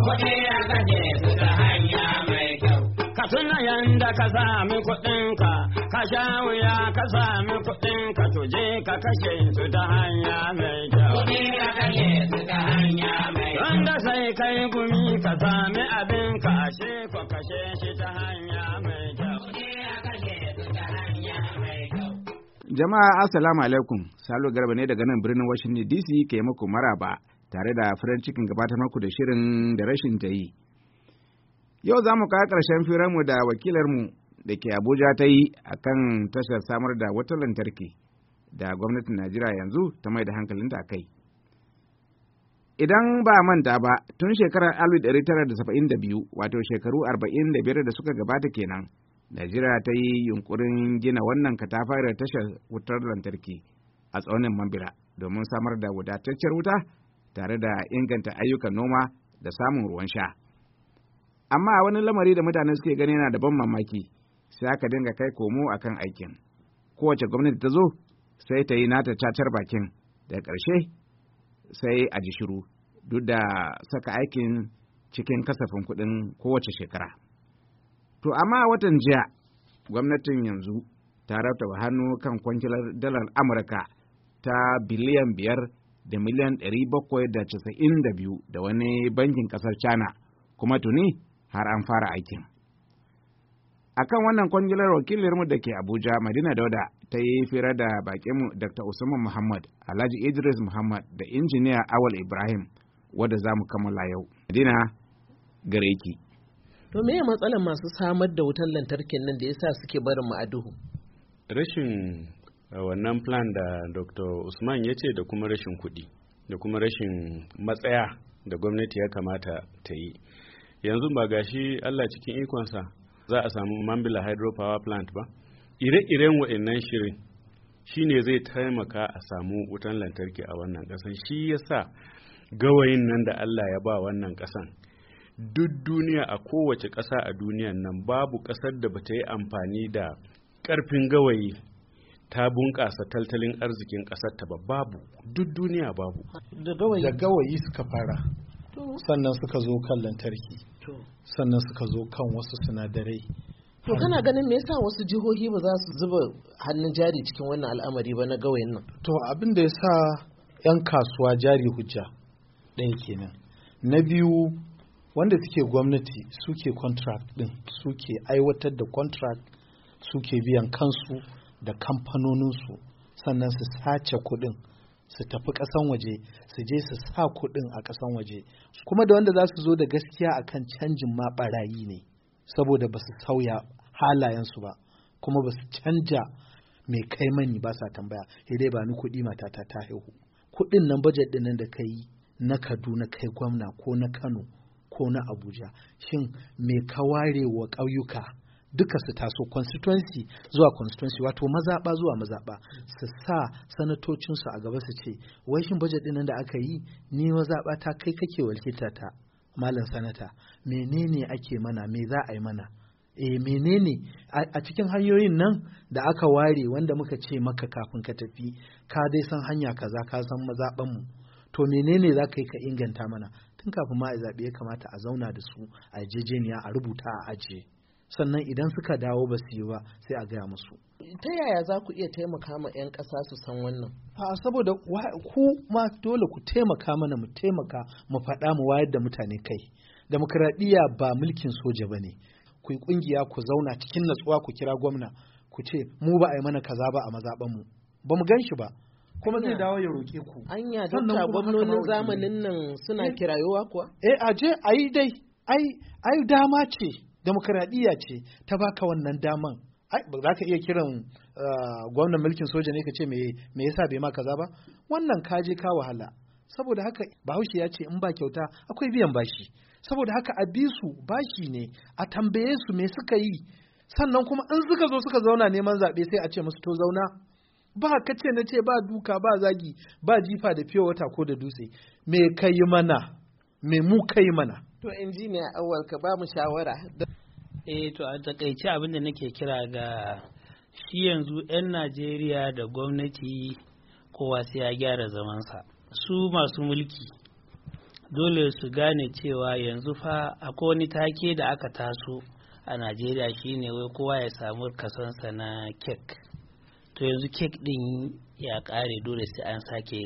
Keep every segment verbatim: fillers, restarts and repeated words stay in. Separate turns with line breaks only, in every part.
kuɗi a kashe su ta hanya mai kyau. Ka tuna yanda ka sami kuɗinka, ka sha wuya ka sami kuɗinka, to je ka kashe su ta hanya mai kyau. Kuɗi a kashe su ta hanya mai kyau. Wanda sai kai gumi ka sami abinka, ashe ko kashe shi ta hanya mai kyau. Kuɗi a kashe su ta hanya mai kyau.
Jama'a assalamu alaikum. Salo Garba ne daga nan birnin Washington D C ke muku maraba tare da farin cikin gabatar muku da shirin da rashin ta yi. Yau za mu kawo ƙarshen firarmu da wakilarmu da ke Abuja ta yi a kan tashar samar da wutar lantarki da gwamnatin Najeriya yanzu ta mai da hankalinta a kai. Idan ba manta ba, tun shekarar alif ɗari tara da saba'in da biyu, wato shekaru arba'in da biyar da suka gabata kenan, Najeriya ta yi yunkurin gina wannan katafarar tashar wutar lantarki a tsaunin Mambila domin samar da wadatacciyar wuta tare da inganta ayyukan noma da samun ruwan sha. Amma wani lamari da mutane suke gani yana da ban mamaki, sai aka dinga kai komo akan aikin. Kowace gwamnati ta zo sai ta yi nata cacar bakin, daga ƙarshe sai a ji shiru duk da saka aikin cikin kasafin kuɗin kowace shekara. To amma watan jiya gwamnatin yanzu ta rattaba hannu kan kwangilar dalar Amurka ta biliyan biyar da miliyan ɗari bakwai da casa'in da biyu da wani bankin ƙasar China, kuma tuni har an fara aikin. A kan wannan kwangilar wakilinmu da ke Abuja, Madina Dauda, ta yi fira da bakinmu Doctor Usman Muhammad, Alhaji Idris Muhammad da injiniya Awal Ibrahim, wadda za mu kammala yau. Madina, gare ki.
To me matsalar masu samar da wutar lantarkin nan da yasa suke barin mu a duhu?
Rashin wannan plan da Doctor Usman ya ce da kuma rashin kuɗi, da kuma rashin matsaya da gwamnati ya kamata ta yi. Yanzu ba gashi Allah cikin ikonsa za a samu Mambila hydropower plant ba, ire-iren wa'annan shirin shi ne zai taimaka a samu wutan lantarki a wannan ƙasan. Shi yasa gawayin nan da Allah ya ba wannan ƙasan, duk duniya, a kowace ƙasa a duniyan nan babu ƙasar da bata yi amfani da ƙarfin gawayi ta bunƙasa tattalin arzikin ƙasar ta ba, babu, duk duniya babu.
Da gawayi
da gawayi suka fara, sannan suka zo kan lantarki, sannan suka zo kan wasu sinadarai.
To kana ganin me yasa wasu jihohi ba za su zuba hannun jari cikin wannan al'amari ba na gawayin nan?
To abin da yasa 'yan kasuwa jari hujja ɗaya kenan. Na biyu, wanda suke gwamnati suke contract ɗin, suke aiwatar da contract, suke biyan kansu da kamfanoninsu, sannan su sace kuɗin su tafi ƙasan waje, su je su sa kuɗin a ƙasan waje, kuma da wanda za su zo da gaskiya akan canjin ma ɓarayi ne, saboda ba su sauya halayensu ba, kuma ba su canja mai kai mani ba sa tambaya, dai ba ni kuɗi matata ta haihu. Kuɗin nan bajet ɗin nan da ka yi na Kaduna kai gwamna ko na Kano ko na Abuja, shin me ka ware wa ƙauyuka duka su taso constituency zuwa constituency, wato mazaɓa zuwa mazaɓa, su sa sanatocinsu a gaba su ce wai shin budget ɗin da aka yi ni mazaɓa ta kai kake walkita ta malam sanata, menene ake mana, me za a yi mana, eh menene a cikin hanyoyin nan da aka ware wanda muka ce maka kafin ka tafi ka dai san hanya kaza, ka san mazaɓanmu, to menene za ka yi ka inganta mana? Tun kafin ma a zaɓe ya kamata a zauna da su a jejeniya, a rubuta, a ajiye, sannan idan suka dawo ba su yi ba sai a gaya musu.
Ta yaya za ku iya taimaka ma 'yan ƙasa su san wannan?
A saboda ku ma dole ku taimaka mana, mu taimaka mu faɗa, mu wayar da mutane kai. Demokradiyya ba mulkin soja ba ne. Ku yi ƙungiya, ku zauna cikin natsuwa, ku kira gwamna, ku ce mu ba a yi mana kaza ba a mazaɓanmu, ba mu gan shi ba, kuma zai dawo ya roƙe ku.
Anya dokta, gwamnonin zamanin nan suna kirayowa kuwa?
Eh aje ayi dai, ai ai dama ce, demokradiyya ce ta baka wannan daman. Ai ba za ka iya kiran gwamnan mulkin soja ne ka ce me me yasa bai ma kaza ba? Wannan ka je ka wahala. Saboda haka Bahaushe ya ce in ba kyauta akwai biyan bashi. Saboda haka a bi su bashi ne, a tambaye su me suka yi, sannan kuma in suka zo suka zauna neman zaɓe sai a ce musu to zauna. Ba kace na ce, ba duka, ba zagi, ba jifa da fiye wata ko da dutse. Me kai mana, me mu kai mana.
To injiniya Awal, ka ba mu shawara.
Eh to a takaice abin da nake kira ga shi yanzu 'yan Najeriya da gwamnati kowa sai ya gyara zamansa. Su masu mulki dole su gane cewa yanzu fa akwai wani take da aka taso a Najeriya shine wai kowa ya samu kasansa na kek. To yanzu kek din ya kare, dole sai an sake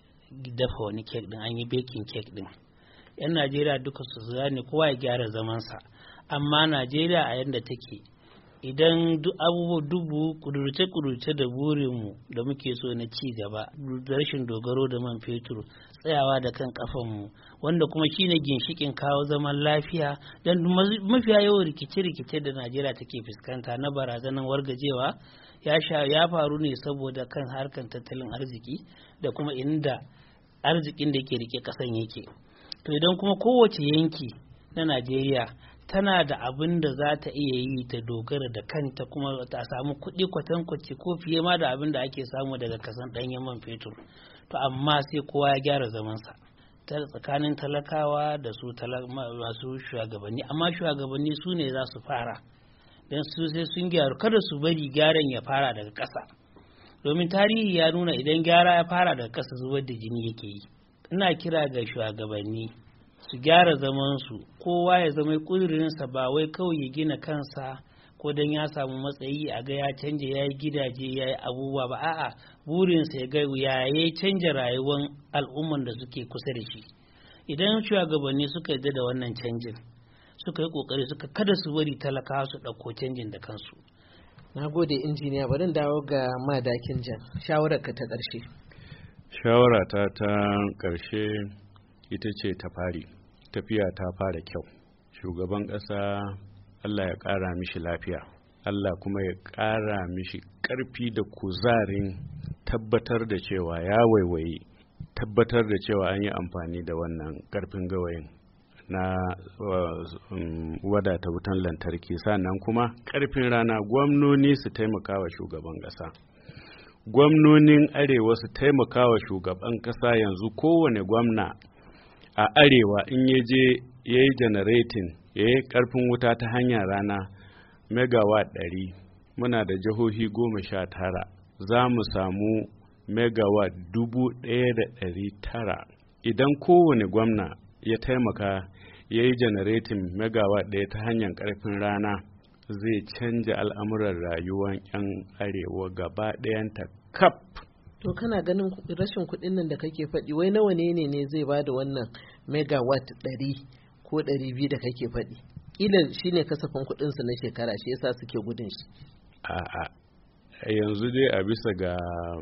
dafa wani kek din, an yi baking kek din. Yan Najeriya duka su gane kowa ya gyara zamansa. Amma Najeriya a yanda take, idan duk abubuwa dubu kudurce-kudurce da burinmu da muke so na ci gaba, da rashin dogaro da man fetur, tsayawa da kan kafanmu, wanda kuma shine ginshikin kawo zaman lafiya, don mafiya yawan rikice-rikice da Najeriya take fuskanta na barazanar wargajewa ya sha ya faru ne saboda kan harkar tattalin arziki da kuma inda arzikin da ke rike kasan yake. To idan kuma kowace yanki na Najeriya tana da abin da za ta iya yi ta dogara da kanta, kuma ta samu kuɗi kwatankwaci ko fiye ma da abin da ake samu daga kasan ɗanyen man fetur, to amma sai kowa ya gyara zamansa tsakanin talakawa da su masu shugabanni. Amma shugabanni su ne za su fara, don su sai sun gyaru, kada su bari gyaran ya fara daga ƙasa, domin tarihi ya nuna idan gyara ya fara daga ƙasa zubar da jini yake yi. Ina kira ga shugabanni su gyara zamansu, kowa ya zama ƙudurinsa ba wai kawai ya gina kansa ko don ya samu matsayi a ga ya canja ya yi gidaje ya yi abubuwa ba, a'a burinsa ya ga ya yi canja rayuwar al'umman da suke kusa da shi. Idan shugabanni suka yarda da wannan canjin, suka yi ƙoƙari, suka kada su bari talakawa su ɗauko canjin da kansu.
Na gode injiniya, bari dawo ga Madakin Jan, shawararka ta ƙarshe.
Shawarata ta ƙarshe ita ce ta fari, tafiya ta fara kyau. Shugaban ƙasa Allah ya ƙara mishi lafiya, Allah kuma ya ƙara mishi ƙarfi da kuzarin tabbatar da cewa ya waiwayi, tabbatar da cewa an yi amfani da wannan ƙarfin gawayin na um, wadata wutan lantarki. Sannan kuma ƙarfin rana, gwamnoni su taimaka wa shugaban ƙasa. Gwamnonin arewa su taimaka wa shugaban ƙasa. Yanzu kowane gwamna a arewa in ya je ya yi generating, ya yi ƙarfin wuta ta hanyar rana megawatt ɗari, muna da jihohi goma sha tara, za mu samu megawatt dubu ɗaya da ɗari tara. Idan kowane gwamna ya taimaka ya yi generating megawatt ɗaya ta hanyar ƙarfin rana, zai canja al'amuran rayuwar 'yan arewa gaba ɗayanta kaf.
To kana ganin rashin kuɗin nan da kake faɗi, wai nawa ne ne zai ba da wannan megawatt ɗari ko ɗari biyu da kake faɗi? Ƙila shi ne kasafin kuɗinsu na shekara, shi yasa suke gudun shi.
A'a, yanzu dai a bisa ga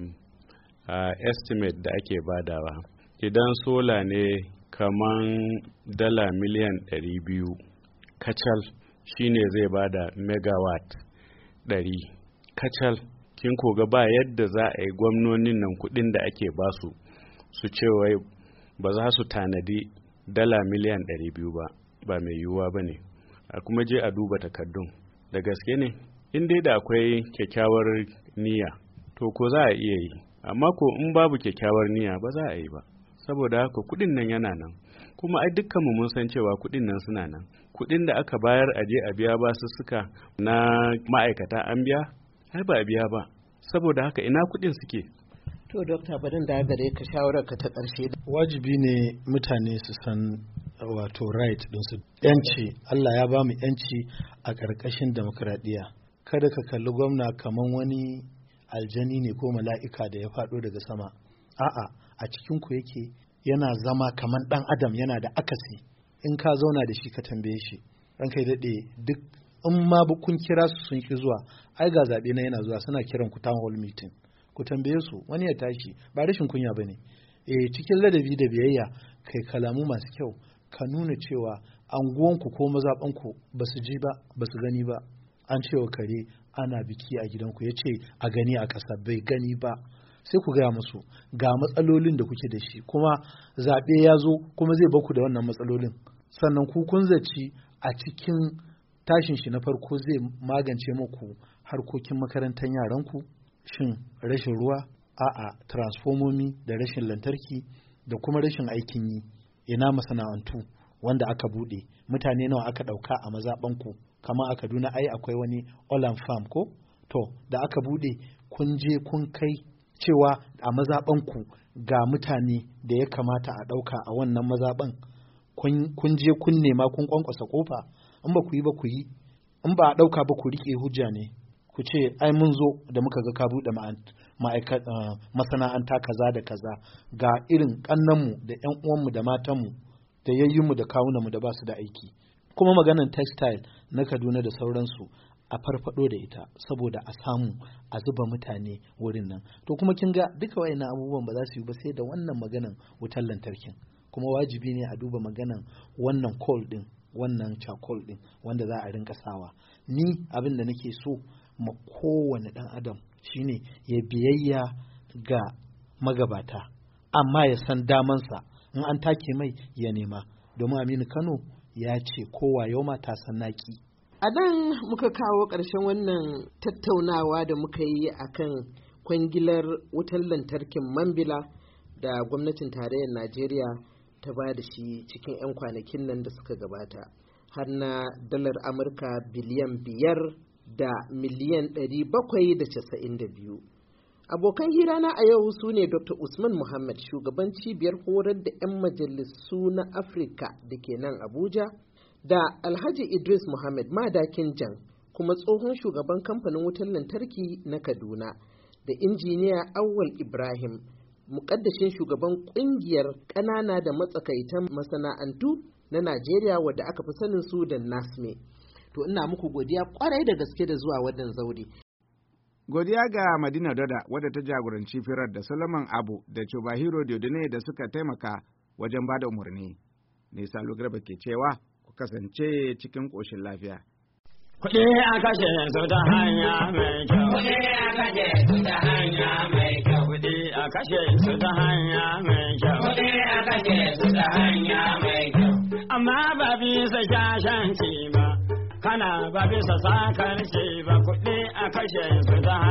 uh, estimate da ake badawa, idan sola ne kaman dala miliyan ɗari biyu kacal, shine zai bada megawatt ɗari kacal. Kin koga ba yadda za a yi gwamnonin nan kuɗin da ake basu su ce wai ba za su tanadi dala miliyan ɗari biyu ba, ba mai yiwuwa ba ne. A kuma je a duba takardun, da gaske ne in dai da akwai kyakkyawar niyya to ko za a iya yi, amma ko in babu kyakkyawar niyya ba za a yi ba. Saboda haka kuɗin nan yana nan, kuma ai dukkanmu mun san cewa kuɗin nan suna nan. Kuɗin da aka bayar a je a biya basussuka na ma'aikata an biya? Ai ba a biya ba. Saboda haka ina kuɗin suke?
To dokta, barin da gare ka shawarar ka ta ƙarshe.
Wajibi ne mutane su san wato right ɗinsu, yanci. Allah ya ba mu yanci a ƙarƙashin demokradiyya. Kada ka kalli gwamna kaman wani aljani ne ko mala'ika da ya faɗo daga sama. A'a, a cikin ku yake, yana zama kaman ɗan adam, yana da akasi. In ka zauna da shi ka tambaye shi, ranka ya daɗe, duk in ma kun kira su sun ki zuwa, ai ga zaɓe na yana zuwa, suna kiran ku town hall meeting, ku tambaye su, wani ya tashi, ba rashin kunya bane. Eh, cikin ladabi da biyayya kai kalamu masu kyau, ka nuna cewa anguwanku ko mazaɓanku ba su ji ba, ba su gani ba. An cewa kare ana biki a gidanku, ya ce a gani a ƙasa, bai gani ba. Sai ku gaya musu ga matsalolin da kuke da shi, kuma zaɓe ya zo kuma zai baku da wannan matsalolin. Sannan ku kun zaci a cikin tashin shi na farko zai magance muku harkokin makarantar yaranku, shin rashin ruwa, a'a transformomi da rashin lantarki da kuma rashin aikin yi. Ina masana'antu wanda aka bude, mutane nawa aka dauka a mazabanku, kamar a Kaduna ai akwai wani Olam Farm ko to da aka bude kun je kun kai cewa a mazaɓanku ga mutane da ya kamata a ɗauka a wannan mazaɓan kun je kun nema kun kwankwasa kofa, in ba ku yi ba ku yi, in ba a ɗauka ba ku riƙe hujja ne ku ce ai mun zo da muka ga ka buɗe masana'anta kaza da kaza ga irin ƙannanmu da ƴan uwanmu da matanmu da yayyinmu da kawunanmu da ba su da aiki. Kuma maganar textile na Kaduna da sauransu a farfado da ita saboda a samu a zuba mutane wurin nan. To kuma kin ga duka wayannan abubuwan ba za su yi ba sai da wannan maganan wutar lantarkin. Kuma wajibi ne a duba maganan wannan coal din, wannan charcoal din wanda za a rinka sawa. Ni abin da nake so ma kowane dan adam shine ya biyayya ga magabata amma ya san damansa, in an take mai ya nema, domin Aminu Kano ya ce kowa yau ma ta san naki.
A nan muka kawo ƙarshen wannan tattaunawa da muka yi akan kwangilar wutar lantarkin Mambila da gwamnatin tarayyar Najeriya ta ba da shi cikin 'yan kwanakin nan da suka gabata, har na dalar Amurka biliyan biyar da miliyan ɗari bakwai da casa'in da biyu. Abokan hirana a yau su ne Doctor Usman Muhammad, shugaban cibiyar horar da 'yan majalisu na Afirka da ke nan Abuja, da Alhaji Idris Muhammad Madakin Jan, kuma tsohon shugaban kamfanin wutar lantarki na Kaduna, da injiniya Awwal Ibrahim, muƙaddashin shugaban ƙungiyar ƙanana da matsakaitan masana'antu na Najeriya wadda aka fi sanin su da NASME. To ina muku godiya kwarai da gaske da zuwa wannan zaure.
Godiya ga Madina Doda wadda ta jagoranci firar da Solomon Abu da Chubahiro Diodune da suka taimaka wajen bada umarni. Nisa Lugarba ke cewa ku kasance cikin ƙoshin lafiya.
Kuɗi a kashe su ta hanya mai kyau. Kuɗi a kashe su ta hanya mai kyau. Kuɗi a kashe su ta hanya mai kyau. Kuɗi a kashe su ta hanya mai kyau. Amma ba bisa shashanci ba, kana ba bisa sakarci ba. Kuɗi a kashe su ta hanya